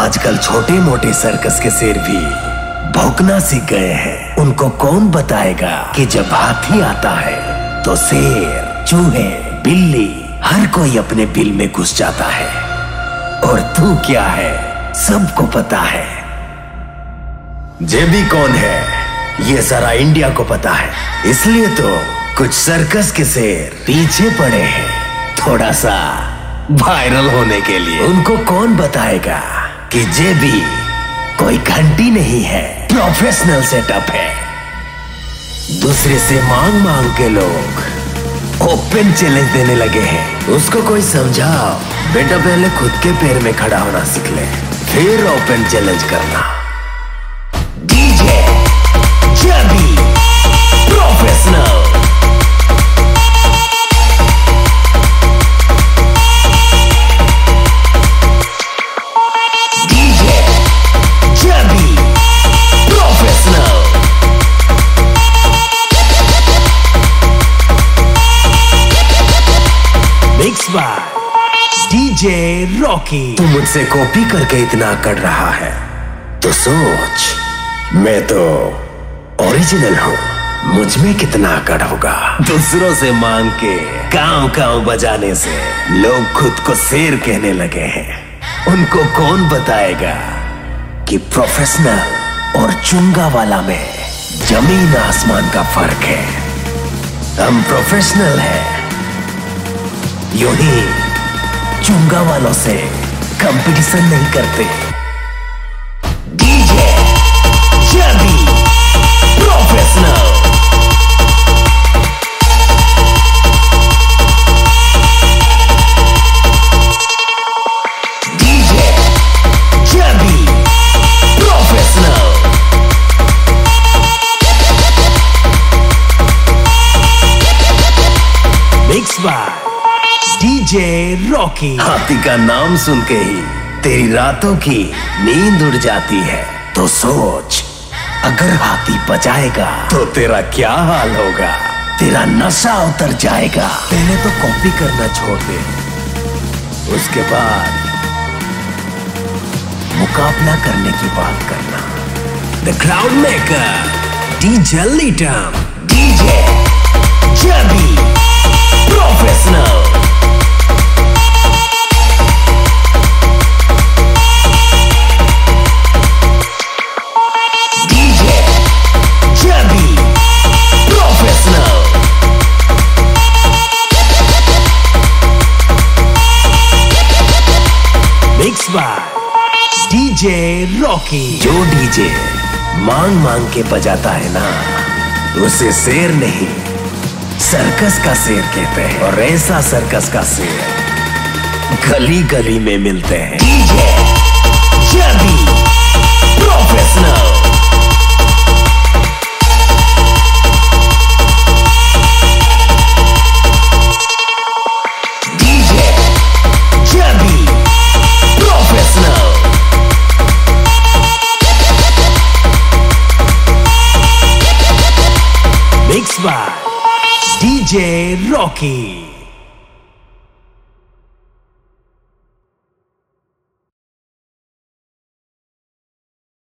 आजकल छोटे मोटे सर्कस के शेर भी भौंकना सीख गए हैं। उनको कौन बताएगा कि जब हाथी आता है तो शेर, चूहे, बिल्ली हर कोई अपने बिल में घुस जाता है। और तू क्या है सबको पता है। जेबी कौन है ये सारा इंडिया को पता है, इसलिए तो कुछ सर्कस के शेर पीछे पड़े हैं थोड़ा सा वायरल होने के लिए। उनको कौन बताएगा कि जेबी कोई घंटी नहीं है, प्रोफेशनल सेटअप है। दूसरे से मांग मांग के लोग ओपन चैलेंज देने लगे हैं। उसको कोई समझाओ बेटा, पहले खुद के पैर में खड़ा होना सीख ले, फिर ओपन चैलेंज करना। DJ JB professional. Mix by DJ Rocky. तू मुझसे कॉपी करके इतना कर रहा है तो सोच, मैं तो ओरिजिनल हूँ, मुझ में कितना अकड़ होगा। दूसरों से मांग के कांव कांव बजाने से लोग खुद को शेर कहने लगे हैं। उनको कौन बताएगा कि प्रोफेशनल और चुंगा वाला में जमीन आसमान का फर्क है। हम प्रोफेशनल हैं, यूं ही चुंगा वालों से कंपटीशन नहीं करते। DJ JB professional. DJ JB professional. Mix by DJ Rocky. हाथी का नाम सुन के ही तेरी रातों की नींद उड़ जाती है, तो सोच अगर हाथी बजाएगा तो तेरा क्या हाल होगा। तेरा नशा उतर जाएगा। पहले तो कॉपी करना छोड़ दे, उसके बाद मुकाबला करने की बात करना। The crowd maker DJ Litam. DJ JB professional. Mix by DJ Rocky. जो डीजे मांग मांग के बजाता है ना, उसे शेर नहीं सर्कस का शेर कहते हैं। और ऐसा सर्कस का शेर गली गली में मिलते हैं। DJ JB professional. Mix by DJ Rocky.